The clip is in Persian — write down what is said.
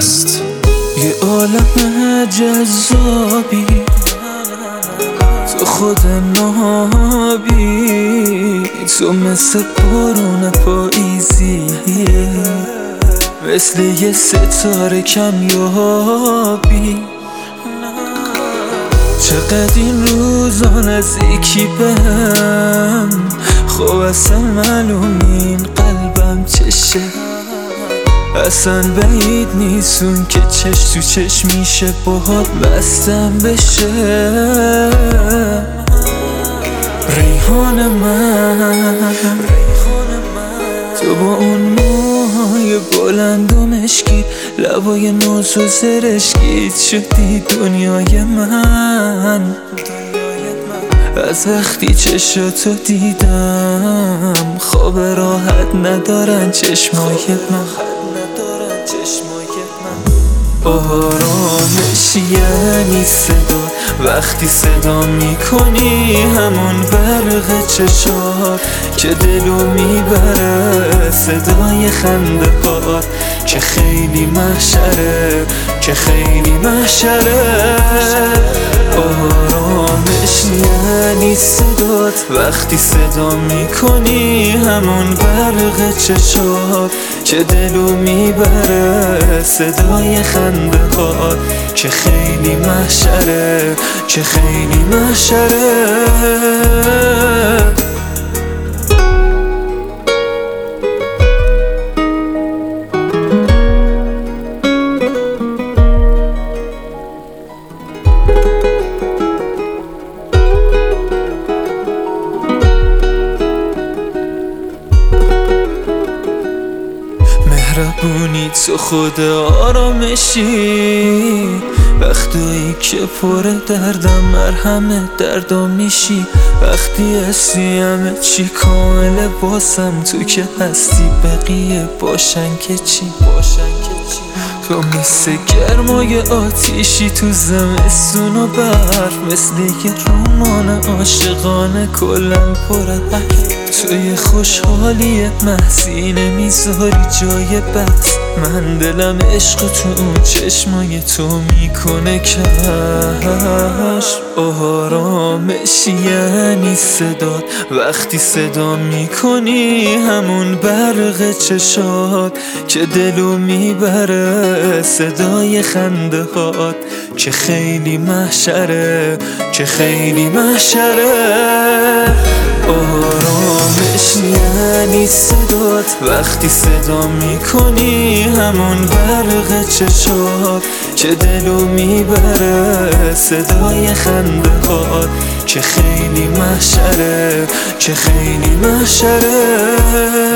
هست. یه عالم جذابی تو خود نابی، تو مثل بارون پاییزیه، مثل یه ستاره کمیابی. چقدر این روزا نزدیکی بهم، خب اصلا معلوم این قلبم چشه، اصلا بعید نیستون که چش تو چش میشه باهات بستم بشه. ریحان من تو با اون موهای بلند و مشکی، لبای ناز و زرشکیت شدی دنیای من. از وقتی چشاتو دیدم خواب راحت ندارن چشمای من. آرامش یعنی صدا، وقتی صدا میکنی همون برق چشات که دلو میبره، صدای خنده هات که خیلی محشره، که خیلی محشره. آرامش یعنی صدات، وقتی صدا میکنی همون برق چشات که دلو میبره، صدای خنده هات که خیلی محشره، که خیلی محشره. مهربونی تو خود آرامشی، وقتی که پر دردم مرهم دردم میشی، وقتی هستی همه چی کامله باسم، تو که هستی بقیه باشن که چی. تو مثل گرمای آتیشی تو زمستون و برف، مثل یه رمان عاشقانه کلن پر حرف. توی خوشحالی محضی نمیذاری جای بس، من دلم عشق تو اون چشمای تو میکنه کشف. آرامش یعنی صدات، وقتی صدا میکنی همون برق چشات که دلو میبره، صدای خنده هات که خیلی محشره، که خیلی محشره. آرامش یعنی صدات، وقتی صدا میکنی همون برق چشات که دلو میبره، صدای خنده هات که خیلی محشره، که خیلی محشره.